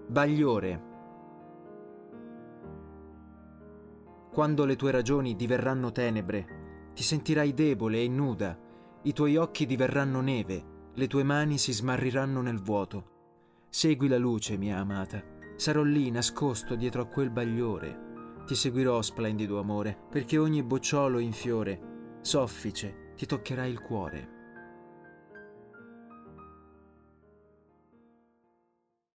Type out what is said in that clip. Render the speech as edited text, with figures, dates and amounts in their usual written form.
Bagliore. Quando le tue ragioni diverranno tenebre, ti sentirai debole e nuda, i tuoi occhi diverranno neve, le tue mani si smarriranno nel vuoto. Segui la luce, mia amata, sarò lì nascosto dietro a quel bagliore. Ti seguirò, splendido amore, perché ogni bocciolo in fiore, soffice, ti toccherà il cuore.